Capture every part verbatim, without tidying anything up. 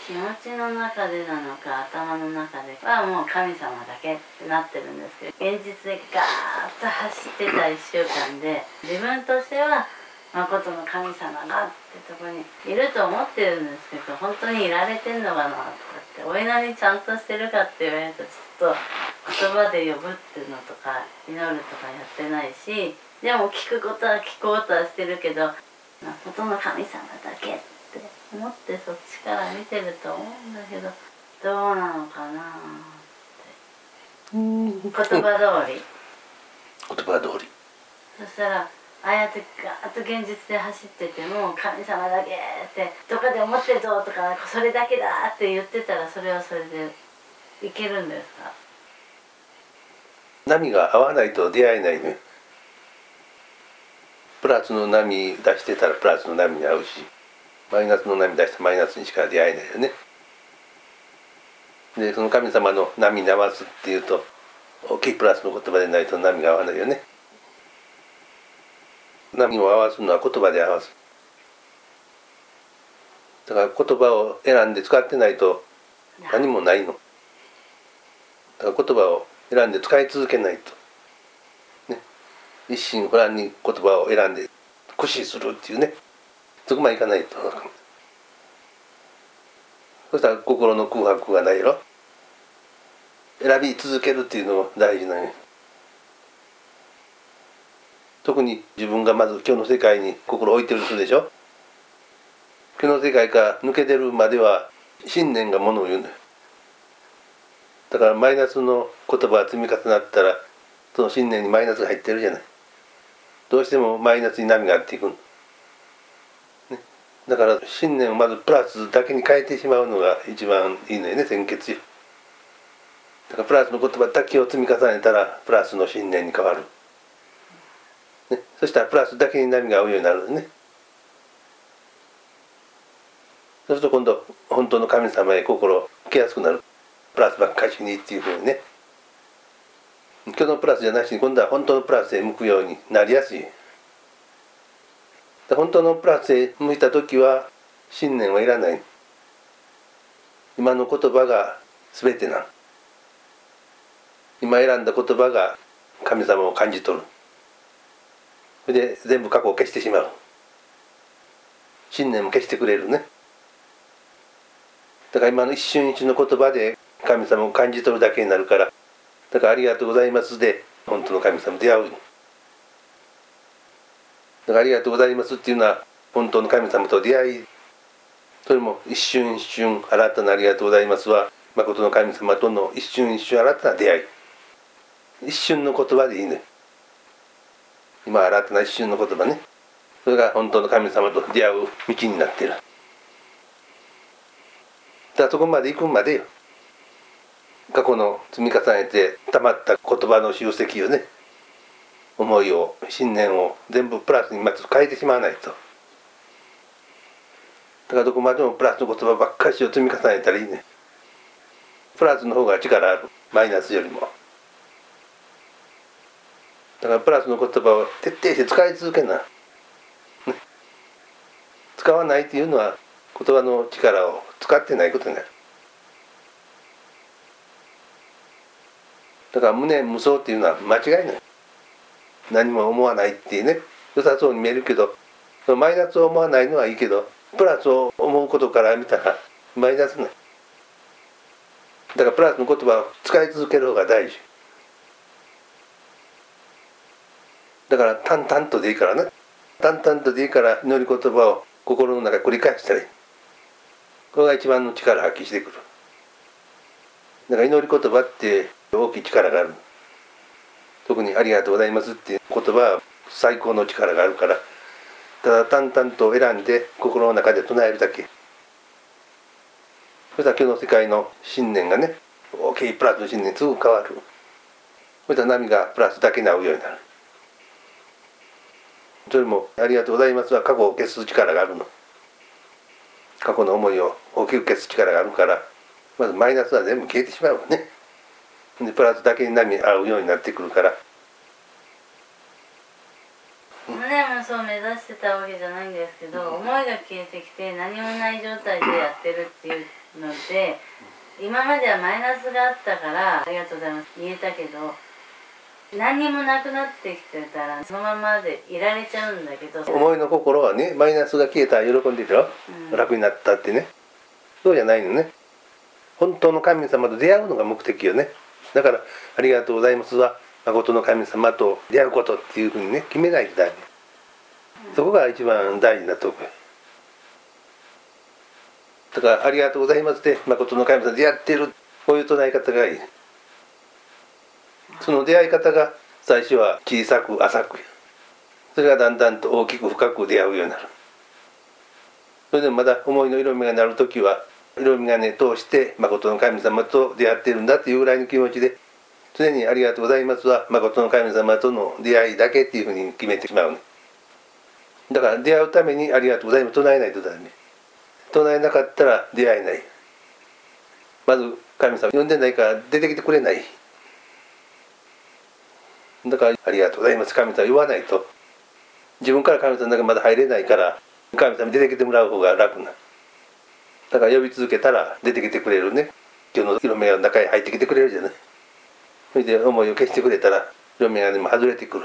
気持ちの中でなのか頭の中ではもう神様だけってなってるんですけど、現実でガーッと走ってたいっしゅうかんで自分としては誠の神様がってとこにいると思ってるんですけど、本当にいられてんのかなとかってお祈りちゃんとしてるかって言われるとちょっと言葉で呼ぶっていうのとか祈るとかやってないし、でも聞くことは聞こうとはしてるけど誠の神様だけって思ってそっちから見てると思うんだけど、どうなのかなって言葉通り言葉通りそしたらああやってガーッと現実で走ってても神様だけってどこかで思ってるぞとかそれだけだって言ってたらそれはそれでいけるんですか？ 波が合わないと出会えないね。プラスの波出してたらプラスの波に合うし、マイナスの波出したらマイナスにしか出会えないよね。でその神様の波に合わすっていうと大きいプラスの言葉でないと波が合わないよね。波を合わすのは言葉で合わす。だから言葉を選んで使ってないと何もないの。だから言葉を選んで使い続けないと、ね、一心不乱に言葉を選んで駆使するっていうね、そこまでいかないと。そしたら心の空白がないやろ。選び続けるっていうのも大事なのよ。特に自分がまず今日の世界に心を置いてる人でしょ。今日の世界から抜け出るまでは信念がものを言うのよ。だからマイナスの言葉が積み重なったらその信念にマイナスが入ってるじゃない。どうしてもマイナスに波があっていくの、ね、だから信念をまずプラスだけに変えてしまうのが一番いいのよね、先決よ。だからプラスの言葉だけを積み重ねたらプラスの信念に変わる、ね、そしたらプラスだけに波が合うようになるね。そうすると今度本当の神様へ心を受けやすくなる。プラスばっかりにっていうふうにね。今日のプラスじゃなしに今度は本当のプラスへ向くようになりやすい。本当のプラスへ向いた時は信念はいらない。今の言葉が全てな。今選んだ言葉が神様を感じ取る。それで全部過去を消してしまう。信念も消してくれるね。だから今の一瞬一瞬の言葉で神様を感じ取るだけになるから、だからありがとうございますで本当の神様と出会う。だからありがとうございますっていうのは本当の神様と出会い、それも一瞬一瞬新たなありがとうございますは誠の神様との一瞬一瞬新たな出会い。一瞬の言葉でいいね。今新たな一瞬の言葉ね。それが本当の神様と出会う道になっている。だからそこまで行くまでよ。過去の積み重ねてたまった言葉の集積をね、思いを信念を全部プラスにまず変えてしまわないと。だからどこまでもプラスの言葉ばっかりを積み重ねたらいいね。プラスの方が力ある、マイナスよりも。だからプラスの言葉を徹底して使い続けな、ね、使わないというのは言葉の力を使ってないことになる。だから無念無想っていうのは間違いない。何も思わないっていうね、良さそうに見えるけど、そのマイナスを思わないのはいいけど、プラスを思うことから見たらマイナスない。だからプラスの言葉を使い続ける方が大事。だから淡々とでいいからね、淡々とでいいから祈り言葉を心の中で繰り返したらいい。これが一番の力を発揮してくる。だから祈り言葉って大きい力がある。特にありがとうございますっていう言葉は最高の力があるから、ただ淡々と選んで心の中で唱えるだけ。そしたら今日の世界の信念がね、大きいプラスの信念にすぐ変わる。そしたら波がプラスだけに合うようになる。それもありがとうございますは過去を消す力があるの。過去の思いを大きく消す力があるから、まずマイナスは全部消えてしまうね。でプラスだけに波合うようになってくるから。 無念無想を目指してたわけじゃないんですけど、思いが消えてきて何もない状態でやってるっていうので、今まではマイナスがあったからありがとうございます言えたけど、何にもなくなってきてたらそのままでいられちゃうんだけど、 思いの心はね、マイナスが消えたら喜んでるよ、うん、楽になったってね。そうじゃないのね。本当の神様と出会うのが目的よね。だからありがとうございますは誠の神様と出会うことっていうふうにね決めないとダメ、うん、そこが一番大事なところだから、ありがとうございますで誠の神様と出会っている、こういう唱え方がいい。その出会い方が最初は小さく浅く、それがだんだんと大きく深く出会うようになる。それでもまだ思いの色味がなるときは色味金通して誠の神様と出会っているんだっていうぐらいの気持ちで、常にありがとうございますは誠の神様との出会いだけっていうふうに決めてしまうね。だから出会うためにありがとうございます唱えないとダメ。唱えなかったら出会えない。まず神様呼んでないから出てきてくれない。だからありがとうございます神様言わないと、自分から神様の中まだ入れないから、神様に出てきてもらう方が楽な。だから呼び続けたら出てきてくれるね。今日の色目が中へ入ってきてくれるじゃない。それで思いを消してくれたら色目がでも外れてくる。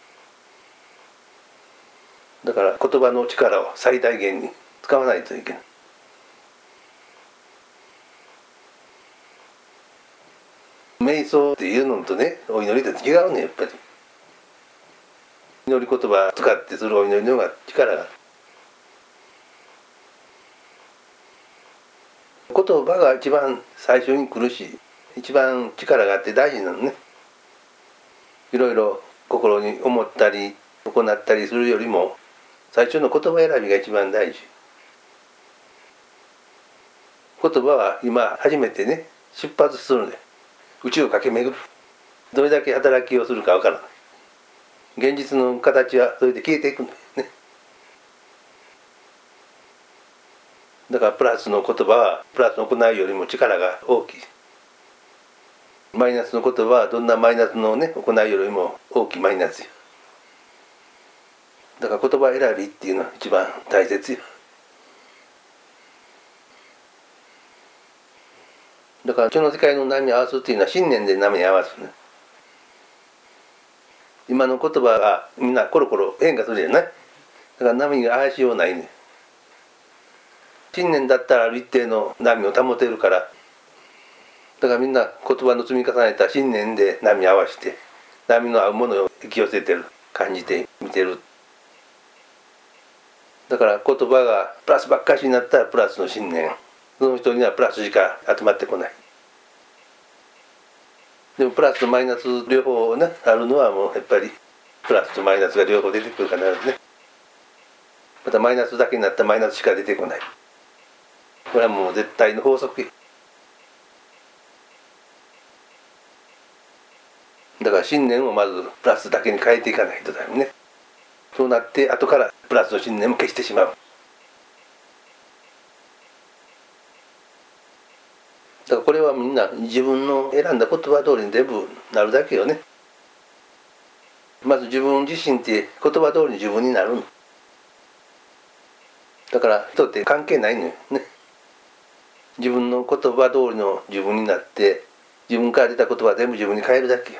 だから言葉の力を最大限に使わないといけない。瞑想っていうのとね、お祈りって違うね、やっぱり。祈り言葉使ってするお祈りの方が力がある。言葉が一番最初に来るし、一番力があって大事なのね。いろいろ心に思ったり行ったりするよりも最初の言葉選びが一番大事。言葉は今初めてね出発するね。宇宙を駆け巡る。どれだけ働きをするかわからない。現実の形はそれで消えていくんだよね。だからプラスの言葉はプラスの行いよりも力が大きい。マイナスの言葉はどんなマイナスのね行いよりも大きいマイナスよ。だから言葉選びっていうのは一番大切よ。だから今日の世界の波に合わすっていうのは信念で波に合わすね。今の言葉がみんなコロコロ変化するじゃない。だから波が合わしようないね。信念だったらある一定の波を保てるから、だからみんな言葉の積み重ねた信念で波合わせて、波の合うものを引き寄せてる、感じて見てる。だから言葉がプラスばっかしになったらプラスの信念、その人にはプラスしか集まってこない。でもプラスとマイナス両方ねあるのはもうやっぱりプラスとマイナスが両方出てくるからね。またマイナスだけになったらマイナスしか出てこない。これはもう絶対の法則よ。だから信念をまずプラスだけに変えていかないとダメね。そうなって後からプラスの信念も消してしまう。だからこれはみんな自分の選んだ言葉通りに全部なるだけよね。まず自分自身って言葉通りに自分になるの。だから人って関係ないのよね。自分の言葉通りの自分になって自分から出た言葉は全部自分に変えるだけよ。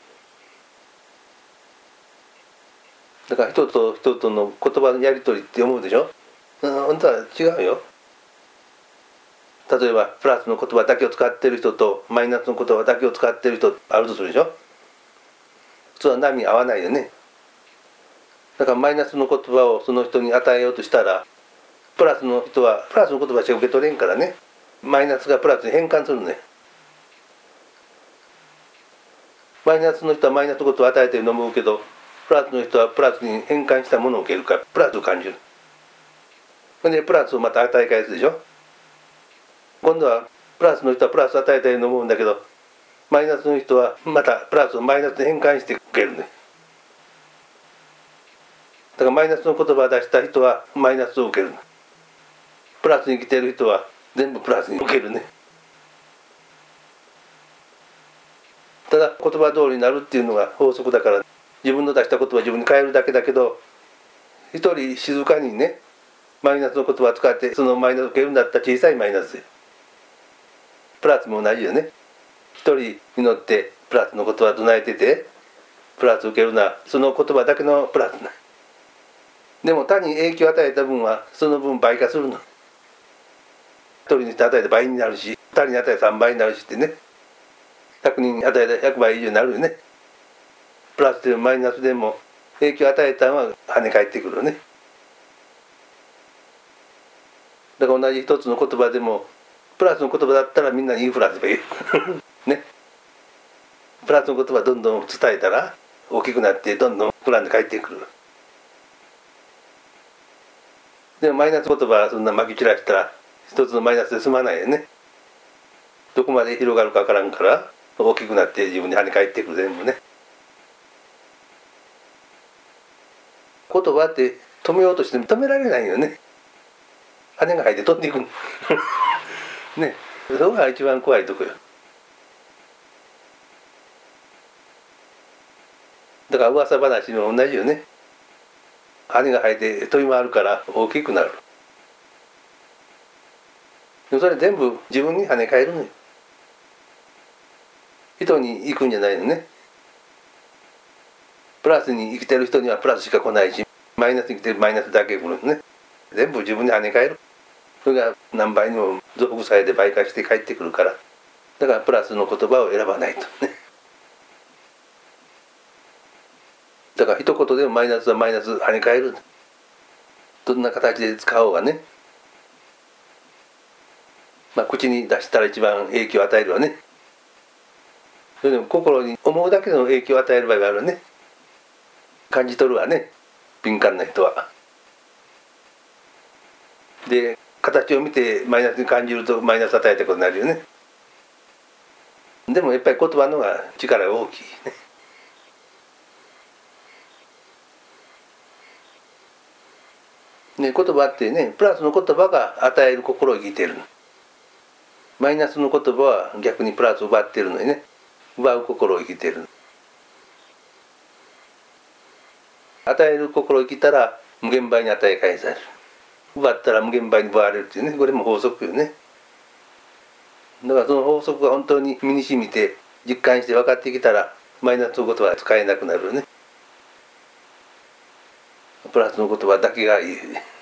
だから人と人との言葉のやり取りって思うでしょ。うん、本当は違うよ。例えばプラスの言葉だけを使ってる人とマイナスの言葉だけを使ってる人あるとするでしょ。普通は波合わないよね。だからマイナスの言葉をその人に与えようとしたらプラスの人はプラスの言葉しか受け取れんからね、マイナスがプラスに変換するね。マイナスの人はマイナスのことを与えてるのも思うけど、プラスの人はプラスに変換したものを受けるからプラスを感じる。それでプラスをまた与え返すでしょ。今度はプラスの人はプラスを与えたように思うんだけど、マイナスの人はまたプラスをマイナスに変換して受けるね。だからマイナスの言葉を出した人はマイナスを受ける。プラスに来てる人は全部プラスに受けるね。ただ言葉通りになるっていうのが法則だから、自分の出した言葉を自分に変えるだけだけど、一人静かにねマイナスの言葉を使ってそのマイナスを受けるんだったら小さいマイナスで、 プラスも同じよね。一人祈ってプラスの言葉唱えててプラス受けるのはその言葉だけのプラスな。でも他に影響を与えた分はその分倍化するの。一人に与えた倍になるし、二人に与えたさんばいになるしってね。百人に与えたひゃくばい以上になるよね。プラスでもマイナスでも影響を与えたのは跳ね返ってくるよね。だから同じ一つの言葉でもプラスの言葉だったらみんなにインフランスが言うね。プラスの言葉どんどん伝えたら大きくなってどんどん膨らんで返ってくる。でもマイナス言葉はそんなまき散らしたら一つのマイナスで済まないよね。どこまで広がるか分からんから大きくなって自分に跳ね返ってくる全部ね。言葉って止めようとしても止められないよね。羽が生えて飛んでいくね。そこが一番怖いとこよ。だから噂話も同じよね。羽が生えて飛び回るから大きくなる。でもそれ全部自分に跳ね返るのよ。人に行くんじゃないのね。プラスに生きてる人にはプラスしか来ないし、マイナスに生きてるマイナスだけ来るのね。全部自分に跳ね返る。それが何倍にも増幅されて倍化して返ってくるから。だからプラスの言葉を選ばないとね。だから一言でもマイナスはマイナス跳ね返る。どんな形で使おうがね。まあ口に出したら一番影響を与えるわね。それでも心に思うだけの影響を与える場合があるね。感じ取るわね、敏感な人は。で形を見てマイナスに感じるとマイナス与えたことになるよね。でもやっぱり言葉の方が力が大きいね。ね、言葉ってね、プラスの言葉が与える心を生きてる。マイナスの言葉は逆にプラスを奪ってるのにね、奪う心を生きてる。与える心を生きたら無限倍に与え返される。奪ったら無限倍に奪われるっていうね、これも法則よね。だからその法則が本当に身に染みて実感して分かってきたらマイナスの言葉は使えなくなるよね。プラスの言葉だけがいい。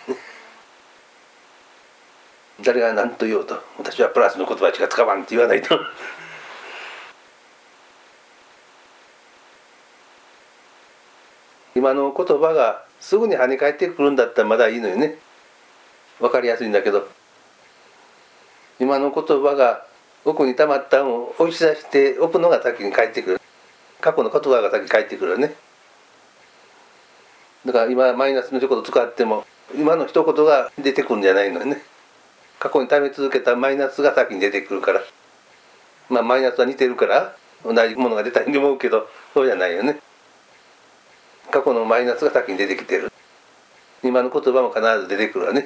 誰が何と言おうと私はプラスの言葉しか使わんって言わないと今の言葉がすぐに跳ね返ってくるんだったらまだいいのよね。分かりやすいんだけど、今の言葉が奥に溜まったのを押し出しておくのが先に返ってくる。過去の言葉が先に返ってくるよね。だから今マイナスの一言使っても今の一言が出てくるんじゃないのよね。過去に溜め続けたマイナスが先に出てくるから。まあマイナスは似てるから同じものが出たように思うけどそうじゃないよね。過去のマイナスが先に出てきてる。今の言葉も必ず出てくるわね。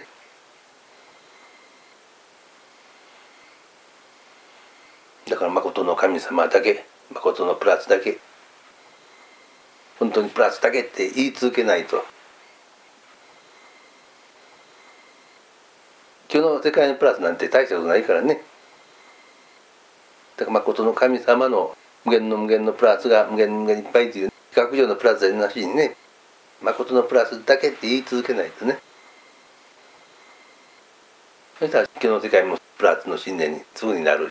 だから誠の神様だけ、誠のプラスだけ、本当にプラスだけって言い続けないと。今日の世界のプラスなんて大したことないからね。だから誠の神様の無限の無限のプラスが無限無限いっぱいという比較上のプラスでなしにね、誠のプラスだけって言い続けないとね。そしたら今日の世界もプラスの信念にすぐになる。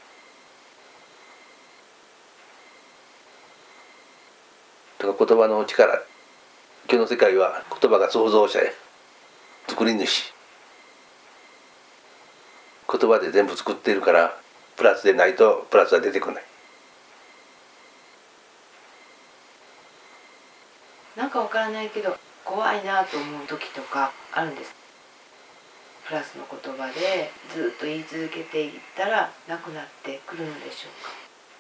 だから言葉の力、今日の世界は言葉が創造者や作り主、言葉で全部作っているからプラスでないとプラスは出てこない。 なんかわからないけど怖いなと思う時とかあるんです。プラスの言葉でずっと言い続けていったらなくなってくるのでしょうか。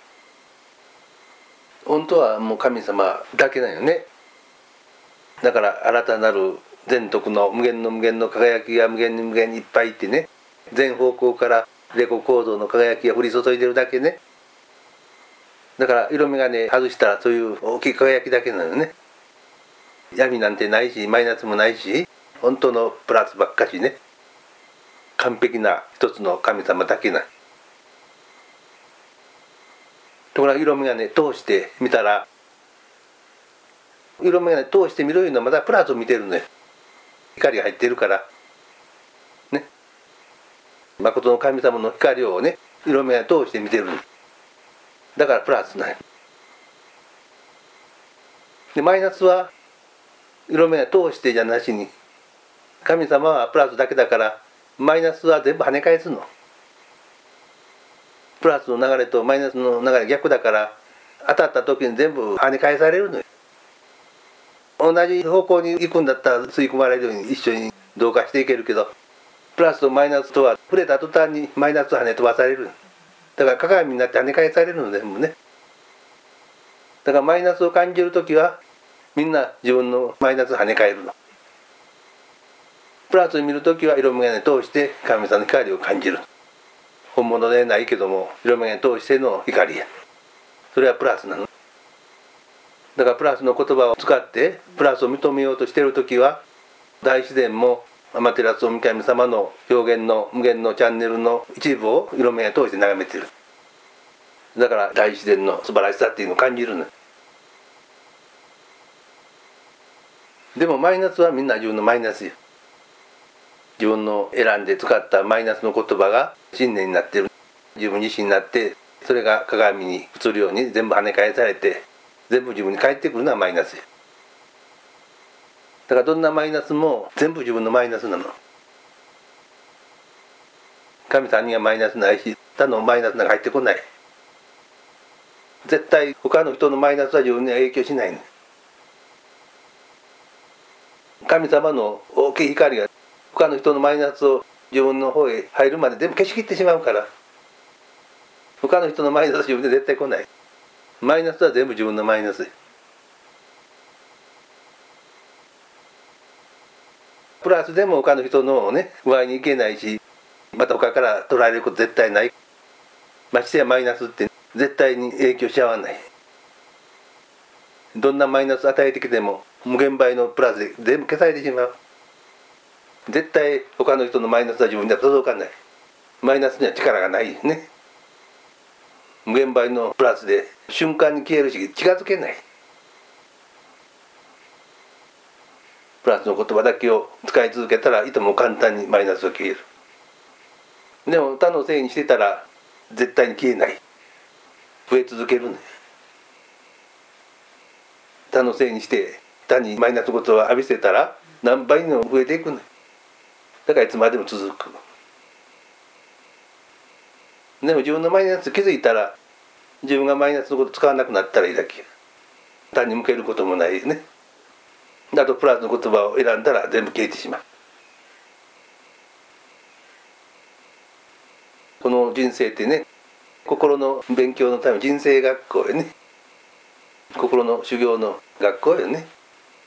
本当はもう神様だけだよね。だから新たなる全徳の無限の無限の輝きが無限に無限にいっぱいいってね、全方向からレコ構造の輝きが降り注いでるだけね。だから色眼鏡外したらそういう大きい輝きだけなのね。闇なんてないしマイナスもないし本当のプラスばっかしね。完璧な一つの神様だけな。 ところが色眼鏡通して見たら、色眼鏡通して見るのはまだプラスを見てるのよ。光が入ってるからね。誠の神様の光をね、色眼鏡通して見てるの。だからプラスなんよ。でマイナスは色眼鏡通してじゃなしに、神様はプラスだけだから、マイナスは全部跳ね返すの。プラスの流れとマイナスの流れ逆だから、当たった時に全部跳ね返されるのよ。同じ方向に行くんだったら吸い込まれるように一緒に同化していけるけど、プラスとマイナスとは触れた途端にマイナスを跳ね飛ばされる。だから鏡になって跳ね返されるの全部ね。だからマイナスを感じる時はみんな自分のマイナスを跳ね返るの。プラスを見る時は色眼鏡通して神様の光を感じる。本物でないけども色眼鏡通しての光や。それはプラスなの。だからプラスの言葉を使ってプラスを認めようとしている時は、大自然もアマテラス大神様の表現の無限のチャンネルの一部を色眼鏡通して眺めている。だから大自然の素晴らしさっていうのを感じるの。でもマイナスはみんな自分のマイナスよ。自分の選んで使ったマイナスの言葉が信念になっている。自分自身になって、それが鏡に映るように全部跳ね返されて、全部自分に返ってくるのはマイナスよ。だからどんなマイナスも全部自分のマイナスなの。神さんにはマイナスないし、他のマイナスなんか入ってこない。絶対他の人のマイナスは自分には影響しないの。神様の大きい光が他の人のマイナスを自分の方へ入るまで全部消し切ってしまうから、他の人のマイナスは自分で絶対来ない。マイナスは全部自分のマイナス。プラスでも他の人のね具合にいけないし、また他から捉えること絶対ない。ましてやマイナスって絶対に影響し合わない。どんなマイナス与えてきても無限倍のプラスで全部消されてしまう。絶対他の人のマイナスは自分には届かない。マイナスには力がないね。無限倍のプラスで瞬間に消えるし近づけない。プラスの言葉だけを使い続けたらいとも簡単にマイナスが消える。でも他のせいにしてたら絶対に消えない。増え続けるね。他のせいにして他にマイナスのことを浴びせたら何倍にも増えていくね。だからいつまでも続く。でも自分のマイナス気づいたら、自分がマイナスのこと使わなくなったらいいだけ。他に向けることもないね。あとプラスの言葉を選んだら全部消えてしまう。この人生ってね、心の勉強のための人生学校よね。心の修行の学校よね。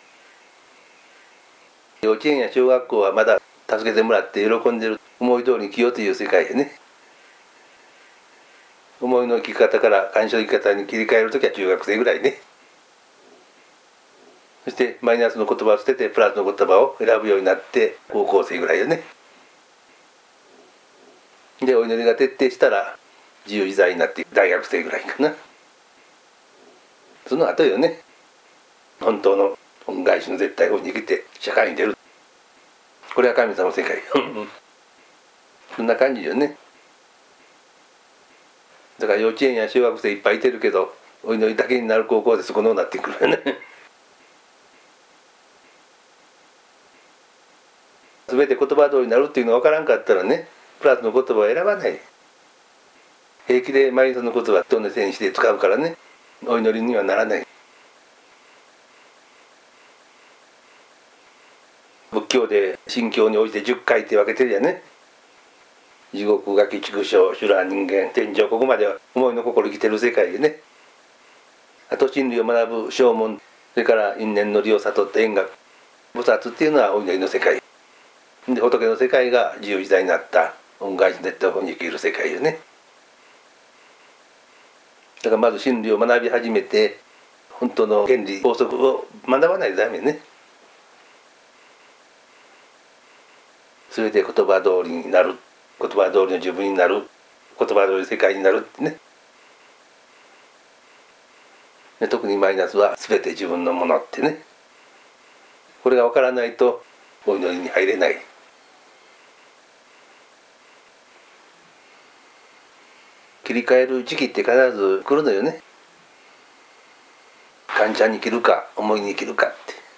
幼稚園や小学校はまだ助けてもらって喜んでる、思い通りに生きようという世界でね。思いの生き方から感傷の生き方に切り替えるときは中学生ぐらいね。そしてマイナスの言葉を捨ててプラスの言葉を選ぶようになって高校生ぐらいよね。でお祈りが徹底したら自由自在になって大学生ぐらいかな。その後よね、本当の恩返しの絶対法に生きて社会に出る。これは神様の世界そんな感じよね。だから幼稚園や小学生いっぱいいてるけど、お祈りだけになる高校でそこのなってくるよね全て言葉通りになるっていうのが分からんかったらね、プラスの言葉を選ばない。平気でマイナスの言葉どんなせいにして使うからね、お祈りにはならない。仏教で心境に応じてじゅっかいって分けてるやね。地獄、餓鬼、畜生、修羅、人間、天上、ここまでは思いの心生きてる世界でね。あと真理を学ぶ正門、それから因縁の理を悟った円覚、菩薩っていうのはお祈りの世界で、仏の世界が自由自在になった恩返しの絶対法に生きる世界よね。だからまず真理を学び始めて、本当の原理法則を学ばないとダメね。全て言葉通りになる、言葉通りの自分になる、言葉通りの世界になるってね。 で特にマイナスは全て自分のものってね、これが分からないとお祈りに入れない。切り替える時期って必ず来るのよね。感謝に生きるか思いに生きるかって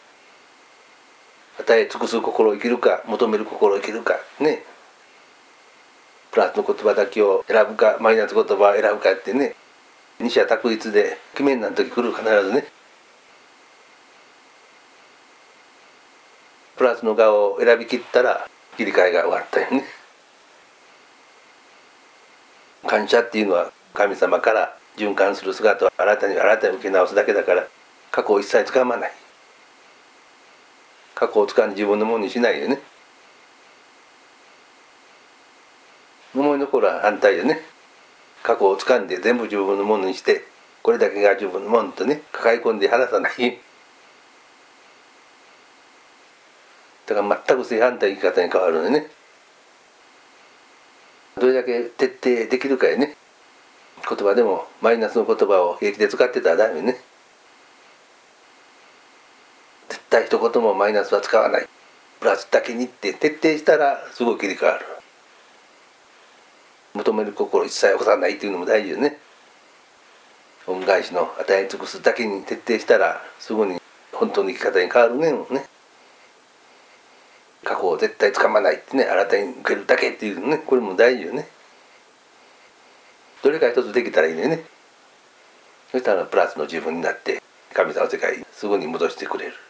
、与え尽くす心を生きるか求める心を生きるかね、プラスの言葉だけを選ぶかマイナス言葉を選ぶかってね、二者択一で決めんなん時来る、必ずね。プラスの側を選び切ったら切り替えが終わったよね。感謝っていうのは神様から循環する姿を新たに新たに受け直すだけだから、過去を一切つかまない。過去をつかんで自分のものにしないよね。思い残るは反対よね。過去をつかんで全部自分のものにして、これだけが自分のものとね抱え込んで離さない。だから全く正反対生き方に変わるのよね。どれだけ徹底できるかよね。言葉でもマイナスの言葉を平気で使ってたらダメね。絶対一言もマイナスは使わない、プラスだけにって徹底したらすごい切り替わる。求める心一切起こさないっていうのも大事よね。恩返しの与え尽くすだけに徹底したらすぐに本当の生き方に変わるね。もうね、過去を絶対つかまないってね、新たに受けるだけっていうのね、これも大事よね。どれか一つできたらいいのよね。そしたらプラスの自分になって神様の世界にすぐに戻してくれる。